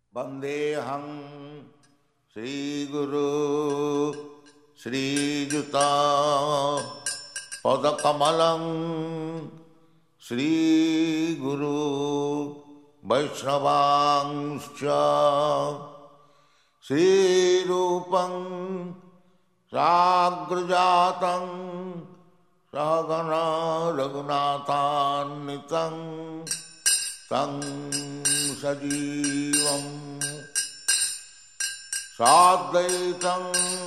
वंदेऽहं श्रीगुरु श्रीयुता पदकमलं श्रीगुरु वैष्णवांश्च श्रीरूपं साग्रजातं सहगणा रघुनाथान्वितं तं सजीवं साद्वैतं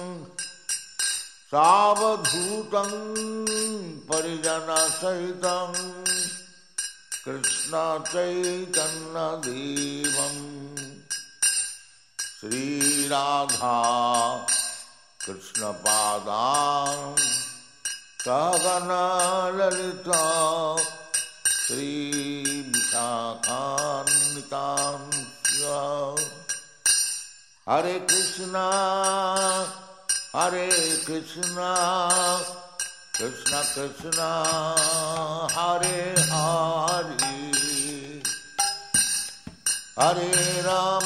सावधूतं परिजनसहितं कृष्ण चैतन्य देवं श्रीराधा कृष्ण पादां सहगणा ललिता श्री विशाखान्वितां हरे कृष्णा कृष्ण कृष्ण हरे हरे हरे राम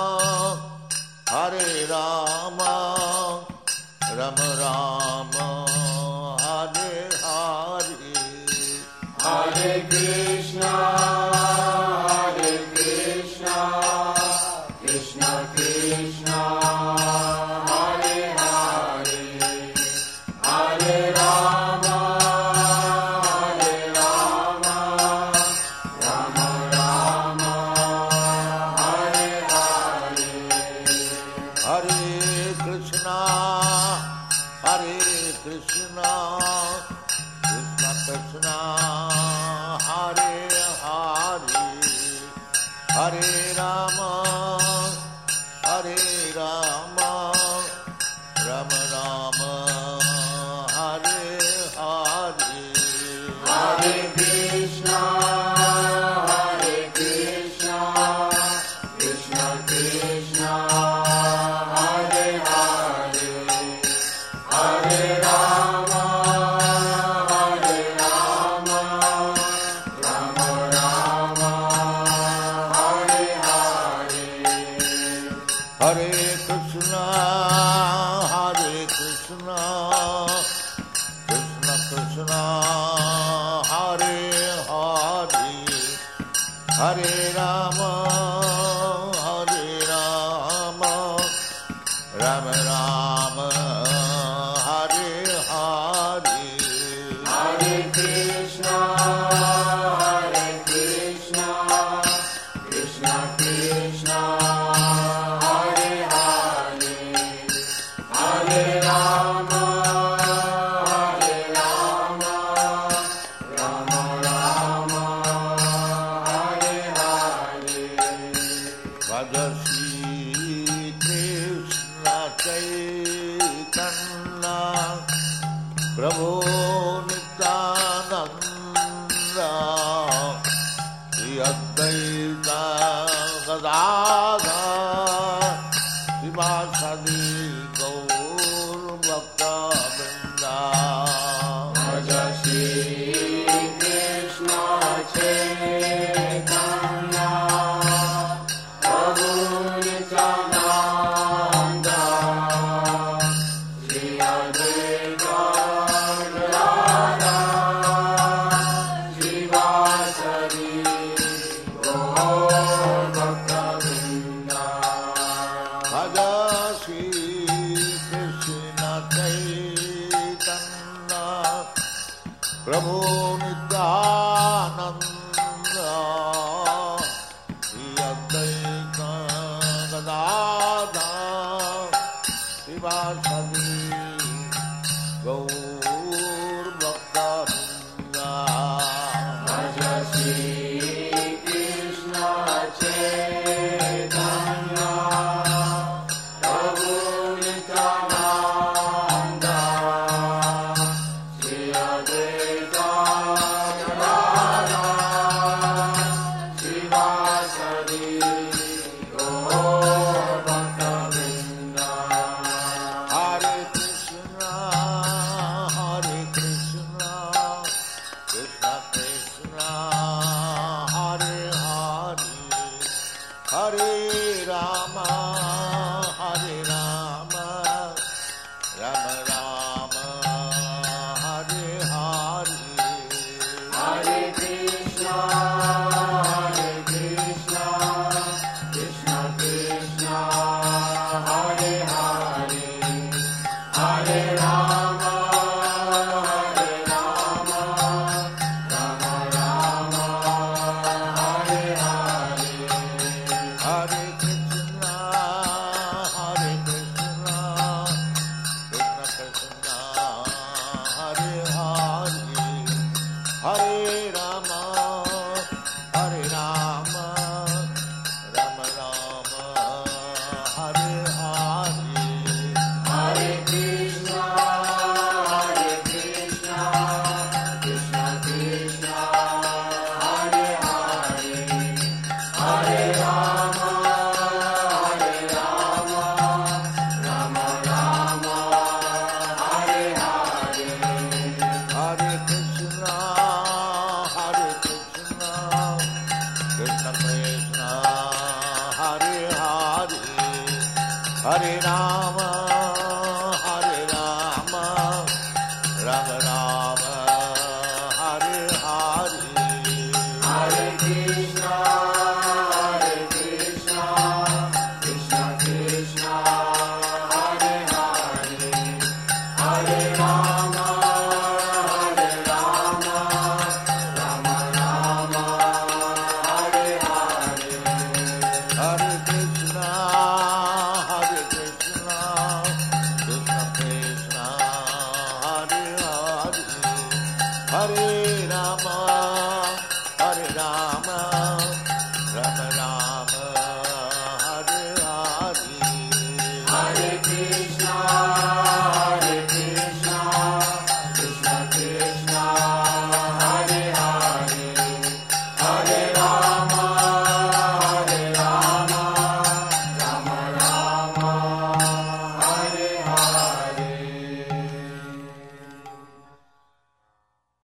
राम राम हरे हरे हरे कृष्णा कृष्ण कृष्ण हरे हरे हरे राम राम राम हरे हरे हरे कृष्णा कृष्ण कृष्ण हरे हरे हरे राम राम राम हरे हरे हरे कृष्णा कृष्ण कृष्ण हरे हरे हरे राम राम राम हरे हरे हरे कृष्णा कृष्ण कृष्ण हरे हरे हरे राम राम राम हरे हरे हरे कृष्णा कृष्ण कृष्ण हरे हरे हरे राम राम हरे हरे भज श्री कृष्ण चैतन्य प्रभु नित्यानंद श्री अद्वैत गदाधर शिवासादि गौर भक्तवृंद भज श्री कृष्ण चैतन्य प्रभु नित्यानंद श्री अद्वैत गदाधर शिवासादि गौर भक्तवृंद भज श्री कृष्ण चैतन्य प्रभु नित्यानंद श्री अद्वैत गदाधर शिवासादि गौर भक्तवृंद भज श्री कृष्ण चैतन्य प्रभु नित्यानंद श्री अद्वैत गदाधर शिवासादि गौर भक्तवृंद हरे Rama, Hare Rama, Rama Rama, Hare Hare, Hare Krishna, Krishna Krishna, Hare Hare, Hare Rama, Rama Rama, Hare Hare. Hare Krishna, Krishna Krishna, Hare Hare, Hare Rama, Rama Rama, Hare Hare. Hare Krishna, Krishna Krishna, Hare Hare, Hare Rama, Rama Rama, Hare Hare. Hare Krishna, Krishna Krishna, Hare Hare, Hare Rama,